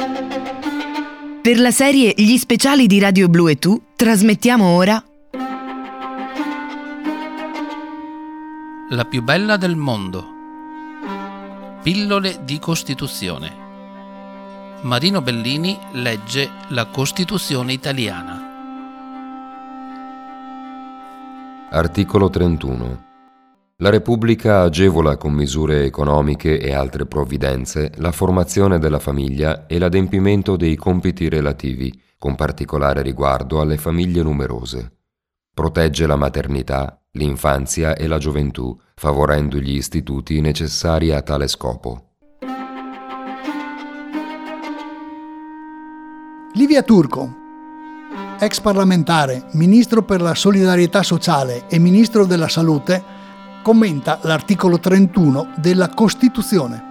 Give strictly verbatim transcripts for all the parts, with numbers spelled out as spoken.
Per la serie Gli speciali di Radio Blu e Tu trasmettiamo ora La più bella del mondo. Pillole di Costituzione. Marino Bellini legge la Costituzione italiana. Articolo trentuno. La Repubblica agevola con misure economiche e altre provvidenze la formazione della famiglia e l'adempimento dei compiti relativi, con particolare riguardo alle famiglie numerose. Protegge la maternità, l'infanzia e la gioventù, favorendo gli istituti necessari a tale scopo. Livia Turco, ex parlamentare, ministro per la solidarietà sociale e ministro della salute, commenta l'articolo trentuno della Costituzione.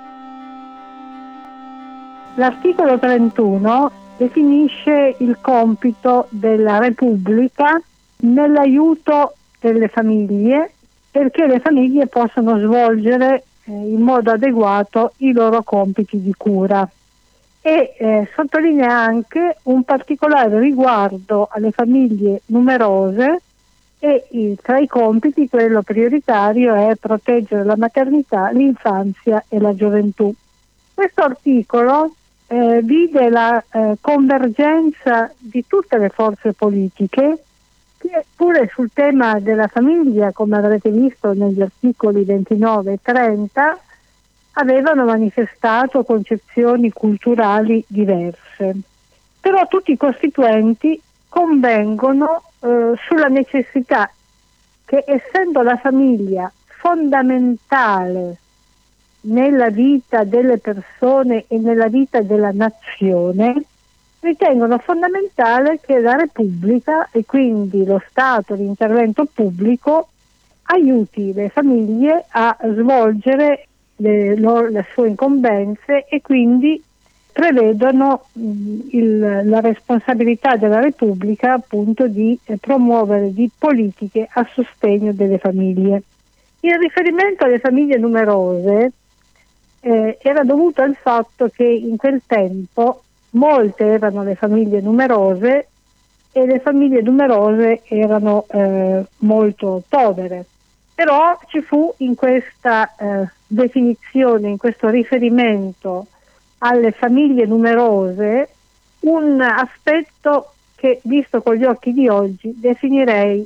L'articolo trentuno definisce il compito della Repubblica nell'aiuto delle famiglie, perché le famiglie possano svolgere eh, in modo adeguato i loro compiti di cura. E eh, sottolinea anche un particolare riguardo alle famiglie numerose e il, tra i compiti quello prioritario è proteggere la maternità, l'infanzia e la gioventù. Questo articolo eh, vide la eh, convergenza di tutte le forze politiche che pure sul tema della famiglia, come avrete visto negli articoli ventinove e trenta, avevano manifestato concezioni culturali diverse. Però tutti i costituenti convengono eh, sulla necessità che, essendo la famiglia fondamentale nella vita delle persone e nella vita della nazione, ritengono fondamentale che la Repubblica e quindi lo Stato, l'intervento pubblico, aiuti le famiglie a svolgere le, loro, le sue incombenze e quindi prevedono mh, il, la responsabilità della Repubblica appunto di eh, promuovere di politiche a sostegno delle famiglie. Il riferimento alle famiglie numerose eh, era dovuto al fatto che in quel tempo molte erano le famiglie numerose e le famiglie numerose erano eh, molto povere. Però ci fu in questa eh, definizione, in questo riferimento alle famiglie numerose, un aspetto che, visto con gli occhi di oggi, definirei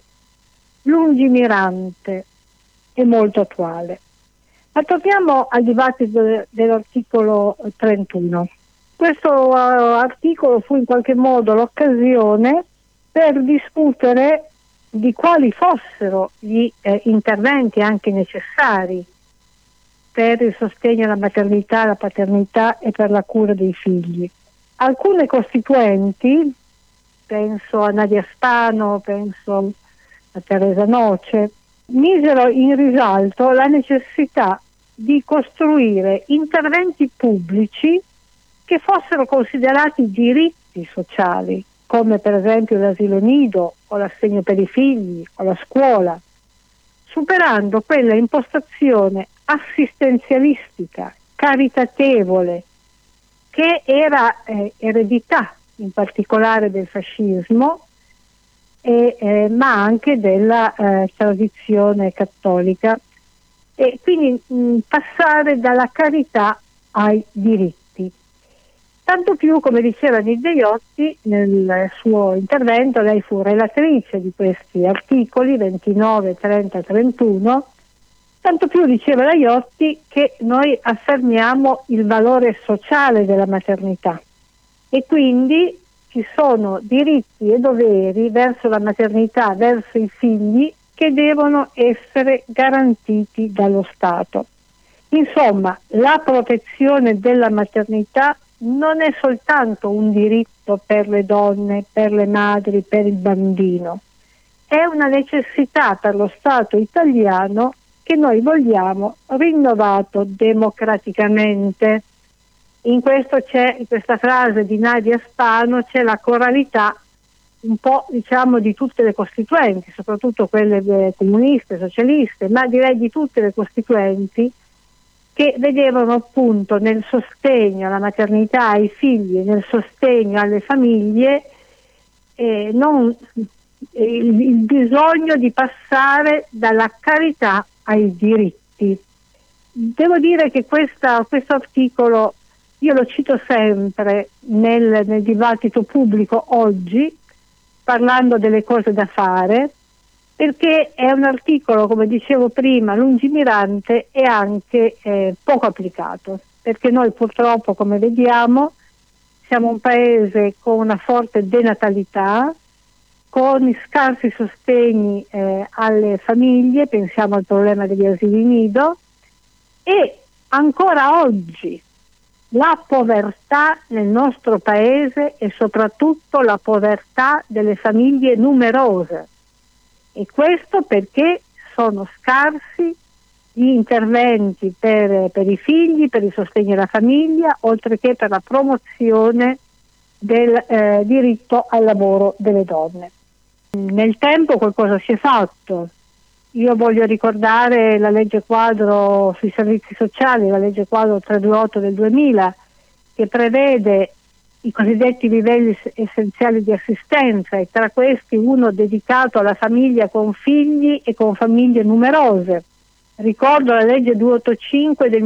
lungimirante e molto attuale. Ma torniamo al dibattito dell'articolo trentuno. Questo uh, articolo fu in qualche modo l'occasione per discutere di quali fossero gli eh, interventi anche necessari per il sostegno alla maternità, alla paternità e per la cura dei figli. Alcune costituenti, penso a Nadia Spano, penso a Teresa Noce, misero in risalto la necessità di costruire interventi pubblici che fossero considerati diritti sociali, come per esempio l'asilo nido o l'assegno per i figli o la scuola, superando quella impostazione assistenzialistica, caritatevole, che era eh, eredità in particolare del fascismo, e, eh, ma anche della eh, tradizione cattolica, e quindi mh, passare dalla carità ai diritti. Tanto più, come diceva Nilde Iotti nel suo intervento, lei fu relatrice di questi articoli ventinove, trenta, trentuno, tanto più diceva la Iotti che noi affermiamo il valore sociale della maternità e quindi ci sono diritti e doveri verso la maternità, verso i figli, che devono essere garantiti dallo Stato. Insomma, la protezione della maternità non è soltanto un diritto per le donne, per le madri, per il bambino, è una necessità per lo Stato italiano che noi vogliamo rinnovato democraticamente. In questo c'è, in questa frase di Nadia Spano, c'è la coralità un po', diciamo, di tutte le costituenti, soprattutto quelle comuniste, socialiste, ma direi di tutte le costituenti, che vedevano appunto nel sostegno alla maternità, ai figli, nel sostegno alle famiglie, eh, non, il, il bisogno di passare dalla carità ai diritti. Devo dire che questa, questo articolo io lo cito sempre nel, nel dibattito pubblico oggi, parlando delle cose da fare, perché è un articolo, come dicevo prima, lungimirante e anche eh, poco applicato, perché noi purtroppo, come vediamo, siamo un paese con una forte denatalità, con scarsi sostegni eh, alle famiglie, pensiamo al problema degli asili nido, e ancora oggi la povertà nel nostro paese e soprattutto la povertà delle famiglie numerose. E questo perché sono scarsi gli interventi per, per i figli, per il sostegno alla famiglia, oltre che per la promozione del eh, diritto al lavoro delle donne. Nel tempo qualcosa si è fatto. Io voglio ricordare la legge quadro sui servizi sociali, la legge quadro trecentoventotto del duemila, che prevede i cosiddetti livelli essenziali di assistenza, e tra questi uno dedicato alla famiglia con figli e con famiglie numerose. Ricordo la legge duecentoottantacinque del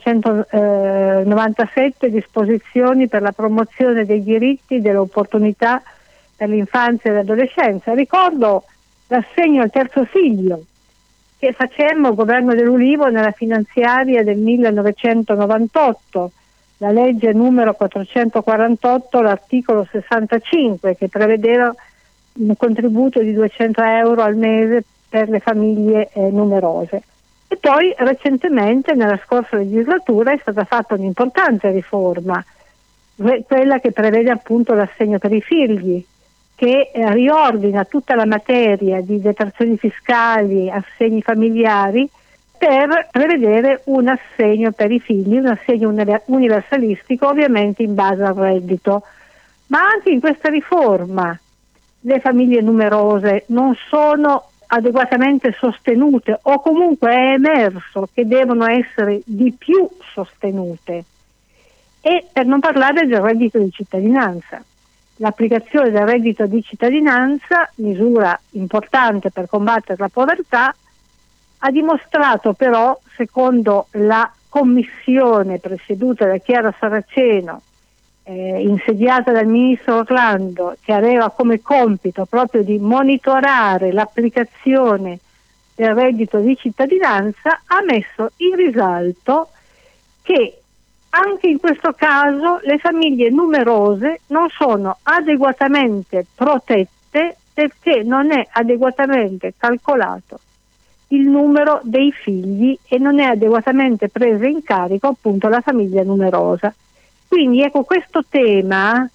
millenovecentonovantasette, disposizioni per la promozione dei diritti e delle opportunità per l'infanzia e l'adolescenza. Ricordo l'assegno al terzo figlio che facemmo, governo dell'Ulivo, nella finanziaria del millenovecentonovantotto, la legge numero quattrocentoquarantotto, l'articolo sessantacinque, che prevedeva un contributo di duecento euro al mese per le famiglie eh, numerose. E poi recentemente, nella scorsa legislatura, è stata fatta un'importante riforma, quella che prevede appunto l'assegno per i figli, che eh, riordina tutta la materia di detrazioni fiscali, assegni familiari, per prevedere un assegno per i figli, un assegno universalistico, ovviamente in base al reddito. Ma anche in questa riforma le famiglie numerose non sono adeguatamente sostenute, o comunque è emerso che devono essere di più sostenute. E per non parlare del reddito di cittadinanza. L'applicazione del reddito di cittadinanza, misura importante per combattere la povertà, ha dimostrato però, secondo la commissione presieduta da Chiara Saraceno, eh, insediata dal ministro Orlando, che aveva come compito proprio di monitorare l'applicazione del reddito di cittadinanza, ha messo in risalto che anche in questo caso le famiglie numerose non sono adeguatamente protette, perché non è adeguatamente calcolato il numero dei figli e non è adeguatamente presa in carico appunto la famiglia numerosa. Quindi ecco, questo tema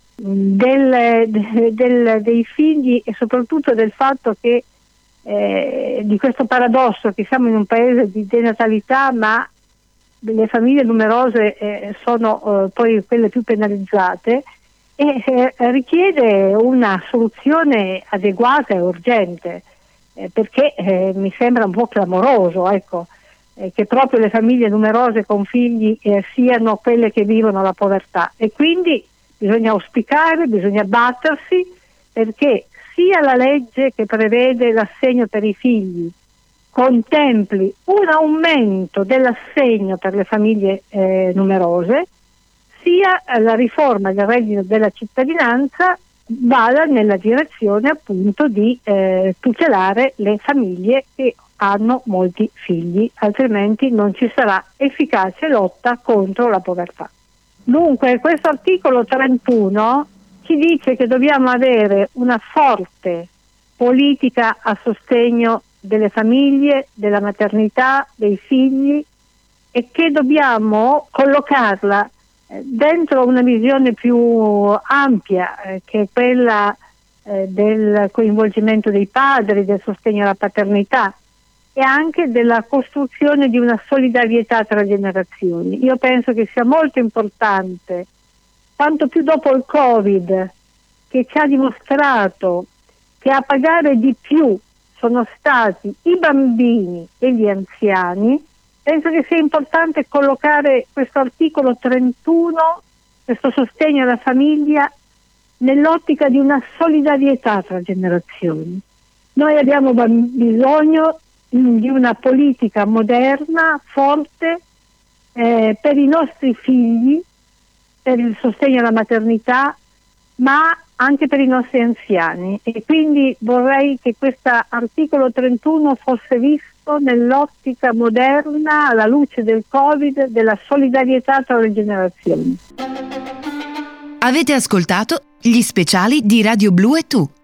del, del, dei figli, e soprattutto del fatto che eh, di questo paradosso che siamo in un paese di denatalità, ma le famiglie numerose eh, sono eh, poi quelle più penalizzate, e eh, richiede una soluzione adeguata e urgente, eh, perché eh, mi sembra un po' clamoroso, ecco, eh, che proprio le famiglie numerose con figli eh, siano quelle che vivono la povertà, e quindi bisogna auspicare, bisogna battersi perché sia la legge che prevede l'assegno per i figli contempli un aumento dell'assegno per le famiglie eh, numerose, sia la riforma del reddito della cittadinanza vada nella direzione appunto di eh, tutelare le famiglie che hanno molti figli, altrimenti non ci sarà efficace lotta contro la povertà. Dunque questo articolo trentuno ci dice che dobbiamo avere una forte politica a sostegno delle famiglie, della maternità, dei figli, e che dobbiamo collocarla eh, dentro una visione più ampia, eh, che è quella eh, del coinvolgimento dei padri, del sostegno alla paternità e anche della costruzione di una solidarietà tra generazioni. Io penso che sia molto importante, tanto più dopo il Covid, che ci ha dimostrato che a pagare di più sono stati i bambini e gli anziani, penso che sia importante collocare questo articolo trentuno, questo sostegno alla famiglia, nell'ottica di una solidarietà tra generazioni. Noi abbiamo bisogno di una politica moderna, forte, eh, per i nostri figli, per il sostegno alla maternità, ma anche per i nostri anziani, e quindi vorrei che questo articolo trentuno fosse visto nell'ottica moderna, alla luce del Covid, della solidarietà tra le generazioni. Avete ascoltato gli speciali di Radio Blu e Tu.